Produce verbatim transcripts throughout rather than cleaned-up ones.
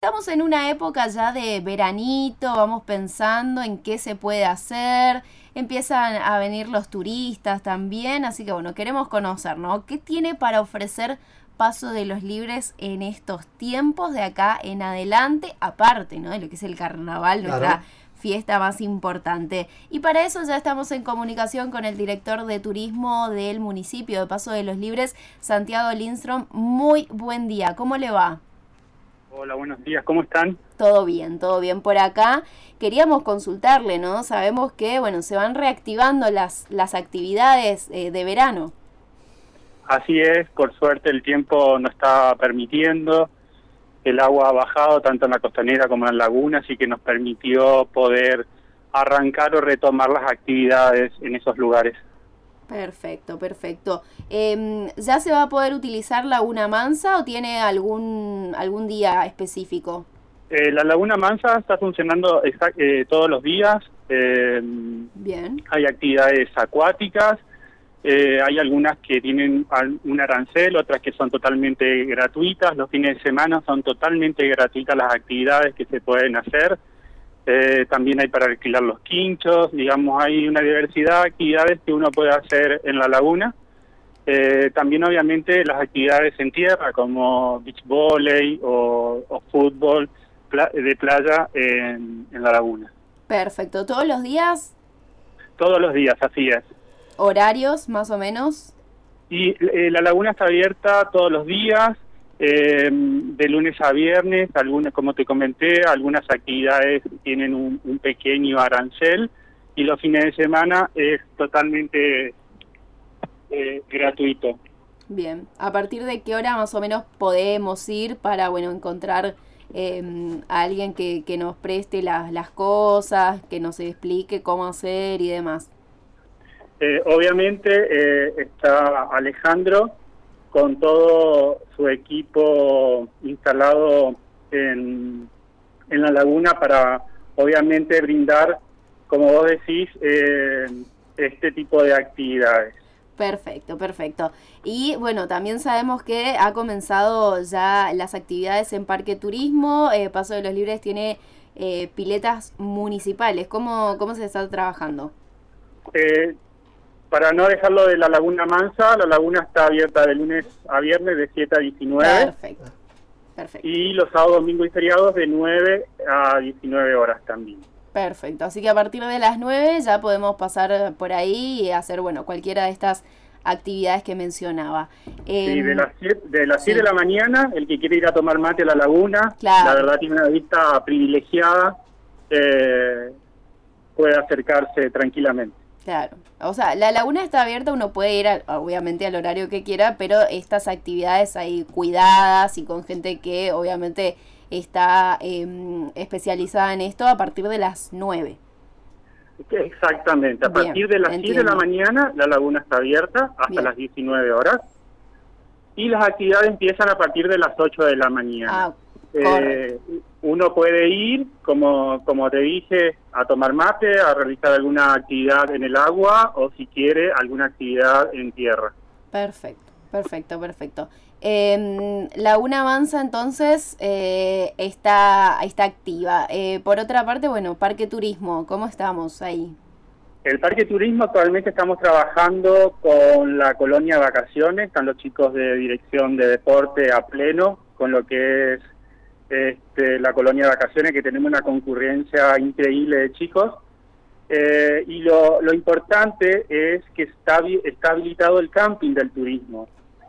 estamos en una época ya de veranito, vamos pensando en qué se puede hacer, empiezan a venir los turistas también, así que bueno, queremos conocer, ¿no? ¿Qué tiene para ofrecer Paso de los Libres en estos tiempos de acá en adelante, aparte, ¿no?, de lo que es el carnaval, Claro. nuestra fiesta más importante? Y para eso ya estamos en comunicación con el director de turismo del municipio de Paso de los Libres, Santiago Lindstrom. Muy buen día, ¿cómo le va? Hola, buenos días, ¿cómo están? Todo bien, todo bien por acá. Queríamos consultarle, ¿no? Sabemos que, bueno, se van reactivando las, las actividades eh, de verano. Así es, por suerte el tiempo nos está permitiendo, el agua ha bajado tanto en la costanera como en la laguna, así que nos permitió poder arrancar o retomar las actividades en esos lugares. Perfecto, perfecto. Eh, ¿Ya se va a poder utilizar Laguna Mansa o tiene algún algún día específico? Eh, la Laguna Mansa está funcionando eh, todos los días. Eh, Bien. Hay actividades acuáticas, eh, hay algunas que tienen un arancel, otras que son totalmente gratuitas. Los fines de semana son totalmente gratuitas las actividades que se pueden hacer. Eh, también hay para alquilar los quinchos, digamos, hay una diversidad de actividades que uno puede hacer en la laguna. Eh, también obviamente las actividades en tierra como beach volley o, o fútbol pla de playa en, en la laguna. Perfecto, ¿todos los días? Todos los días, así es. ¿Horarios más o menos? Y eh, la laguna está abierta todos los días, eh, de lunes a viernes. Algunas, como te comenté, algunas actividades tienen un, un pequeño arancel y los fines de semana es totalmente eh, gratuito. Bien, ¿a partir de qué hora más o menos podemos ir para, bueno, encontrar eh, a alguien que, que nos preste las, las cosas, que nos explique cómo hacer y demás? Eh, obviamente eh, está Alejandro con todo su equipo instalado en, en la laguna para obviamente brindar, como vos decís, eh, este tipo de actividades. Perfecto, perfecto. Y bueno, también sabemos que ha comenzado ya las actividades en Parque Turismo. eh, Paso de los Libres tiene eh, piletas municipales. ¿Cómo, cómo se está trabajando? Eh, Para no dejarlo de la Laguna Mansa, la laguna está abierta de lunes a viernes de siete a diecinueve. Perfecto, perfecto. Y los sábados, domingos y feriados de nueve a diecinueve horas también. Perfecto, así que a partir de las nueve ya podemos pasar por ahí y hacer, bueno, cualquiera de estas actividades que mencionaba. Eh, Sí, de las siete de, las sí. siete de la mañana, el que quiere ir a tomar mate a la laguna, Claro. la verdad tiene una vista privilegiada, eh, puede acercarse tranquilamente. Claro, o sea, la laguna está abierta, uno puede ir al- obviamente al horario que quiera, pero estas actividades ahí cuidadas y con gente que obviamente está eh, especializada en esto a partir de las nueve. Exactamente, a Bien, partir de las siete de la entiendo. mañana la laguna está abierta hasta Bien. las diecinueve horas y las actividades empiezan a partir de las ocho de la mañana. Ah, Eh, correcto. uno puede ir, como, como te dije, a tomar mate, a realizar alguna actividad en el agua o si quiere alguna actividad en tierra. Perfecto, perfecto, perfecto. Eh, Laguna Mansa entonces eh, está, está activa. Eh, por otra parte, bueno, Parque Turismo, ¿cómo estamos ahí? El Parque Turismo actualmente estamos trabajando con la colonia Vacaciones, están los chicos de Dirección de Deporte a pleno con lo que es este, la colonia Vacaciones, que tenemos una concurrencia increíble de chicos. Eh, y lo, lo importante es que está, está habilitado el camping del turismo,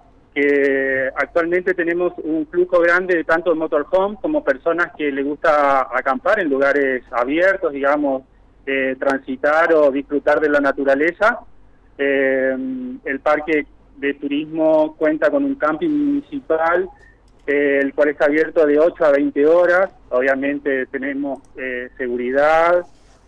que actualmente tenemos un flujo grande de tanto motorhome como personas que les gusta acampar en lugares abiertos, digamos, eh, transitar o disfrutar de la naturaleza. Eh, el parque de turismo cuenta con un camping municipal, eh, el cual está abierto de ocho a veinte horas. Obviamente tenemos eh, seguridad,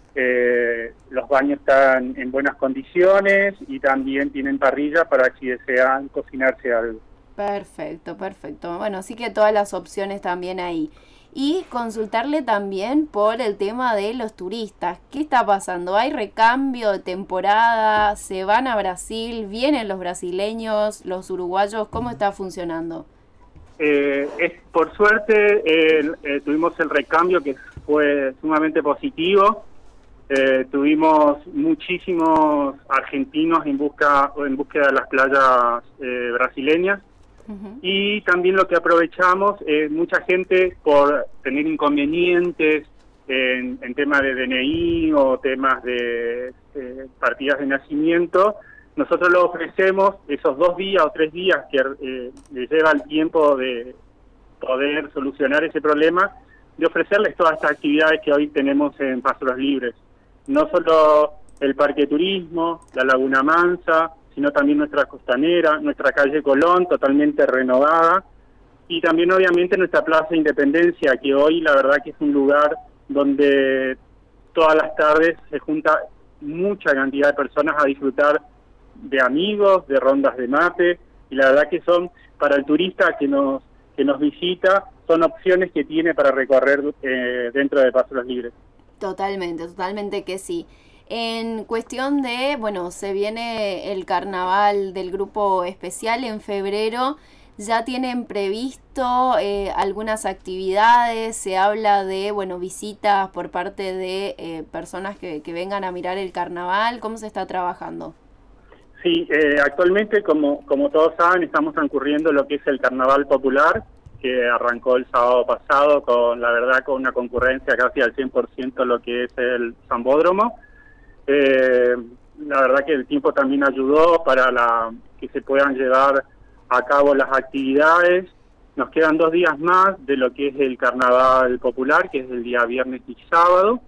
eh, los baños están en buenas condiciones y también tienen parrilla para si desean cocinarse algo. Perfecto, perfecto. Bueno, así que todas las opciones también ahí. Y consultarle también por el tema de los turistas. ¿Qué está pasando? ¿Hay recambio de temporada? ¿Se van a Brasil? ¿Vienen los brasileños, los uruguayos? ¿Cómo está funcionando? eh, es, por suerte eh, eh, tuvimos el recambio que fue sumamente positivo. Eh, tuvimos muchísimos argentinos en busca en búsqueda de las playas eh, brasileñas. Uh-huh. Y también lo que aprovechamos es mucha gente por tener inconvenientes en, en temas de D N I o temas de eh, partidas de nacimiento. Nosotros lo ofrecemos esos dos días o tres días que eh, les lleva el tiempo de poder solucionar ese problema, de ofrecerles todas estas actividades que hoy tenemos en Pasos Libres. No solo el Parque Turismo, la Laguna Mansa, sino también nuestra costanera, nuestra calle Colón, totalmente renovada, y también obviamente nuestra Plaza Independencia, que hoy la verdad que es un lugar donde todas las tardes se junta mucha cantidad de personas a disfrutar de amigos, de rondas de mate, y la verdad que son, para el turista que nos que nos visita, son opciones que tiene para recorrer eh, dentro de Pasos Libres. Totalmente, totalmente que sí. En cuestión de, bueno, se viene el carnaval del grupo especial en febrero, ¿ya tienen previsto eh, algunas actividades? Se habla de, bueno, visitas por parte de eh, personas que, que vengan a mirar el carnaval. ¿Cómo se está trabajando? Sí, eh, actualmente, como, como todos saben, estamos transcurriendo lo que es el Carnaval Popular, que arrancó el sábado pasado con, la verdad, con una concurrencia casi al cien por ciento lo que es el Sambódromo. Eh, la verdad que el tiempo también ayudó para la que se puedan llevar a cabo las actividades. Nos quedan dos días más de lo que es el Carnaval Popular, que es el día viernes y sábado.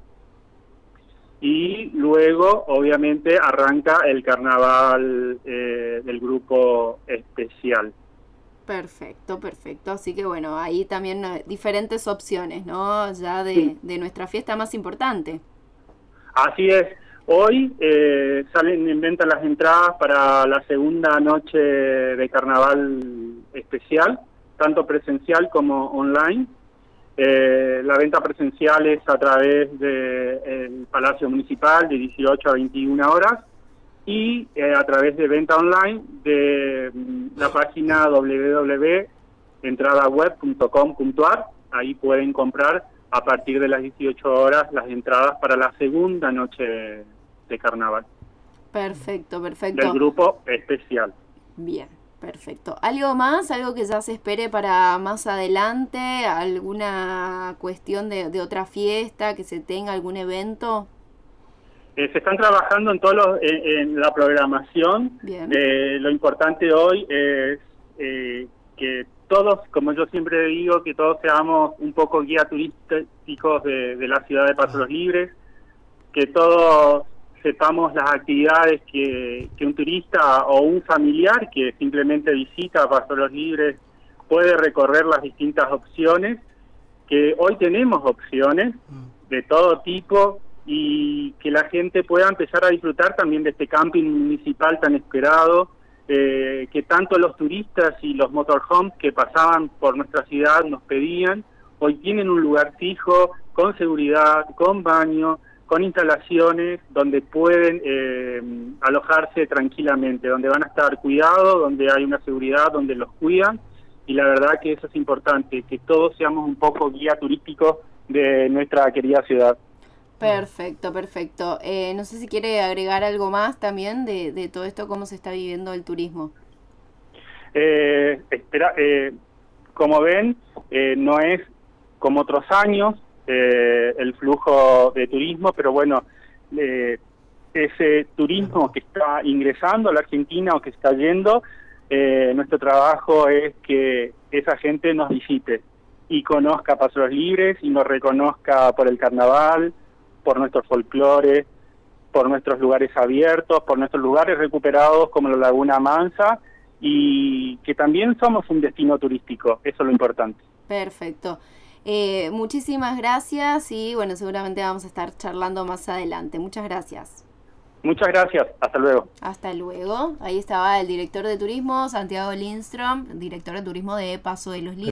Y luego, obviamente, arranca el carnaval eh, del grupo especial. Perfecto, perfecto. Así que, bueno, ahí también eh, diferentes opciones, ¿no? Ya de, sí. de nuestra fiesta más importante. Así es. Hoy eh, salen en venta las entradas para la segunda noche de carnaval especial, tanto presencial como online. Eh, la venta presencial es a través del Palacio Municipal de dieciocho a veintiuna horas y eh, a través de venta online de mm, la página doble u doble u doble u punto entradaweb punto com punto a r. Ahí pueden comprar a partir de las dieciocho horas las entradas para la segunda noche de, de carnaval. Perfecto, perfecto. Del grupo especial. Bien. Perfecto. ¿Algo más? ¿Algo que ya se espere para más adelante? ¿Alguna cuestión de, de otra fiesta que se tenga, algún evento? Eh, se están trabajando en, todos los, en, en la programación. Bien. Eh, lo importante hoy es eh, que todos, como yo siempre digo, que todos seamos un poco guía turísticos de, de la ciudad de Pasos Libres, que todos sepamos las actividades que, que un turista o un familiar que simplemente visita Pasos Libres puede recorrer, las distintas opciones, que hoy tenemos opciones de todo tipo y que la gente pueda empezar a disfrutar también de este camping municipal tan esperado, eh, que tanto los turistas y los motorhomes que pasaban por nuestra ciudad nos pedían. Hoy tienen un lugar fijo, con seguridad, con baño, con instalaciones donde pueden eh, alojarse tranquilamente, donde van a estar cuidados, donde hay una seguridad, donde los cuidan, y la verdad que eso es importante, que todos seamos un poco guía turístico de nuestra querida ciudad. Perfecto, perfecto. Eh, no sé si quiere agregar algo más también de, de todo esto, cómo se está viviendo el turismo. Eh, espera, eh, como ven, eh, no es como otros años, Eh, el flujo de turismo, pero bueno, eh, ese turismo que está ingresando a la Argentina o que está yendo, eh, nuestro trabajo es que esa gente nos visite y conozca Pasos Libres y nos reconozca por el carnaval, por nuestros folclores, por nuestros lugares abiertos, por nuestros lugares recuperados como la Laguna Mansa, y que también somos un destino turístico, eso es lo importante. Perfecto. Eh, muchísimas gracias y bueno, seguramente vamos a estar charlando más adelante. Muchas gracias. Muchas gracias, hasta luego. Hasta luego. Ahí estaba el director de turismo, Santiago Lindström, director de turismo de Paso de los Libres.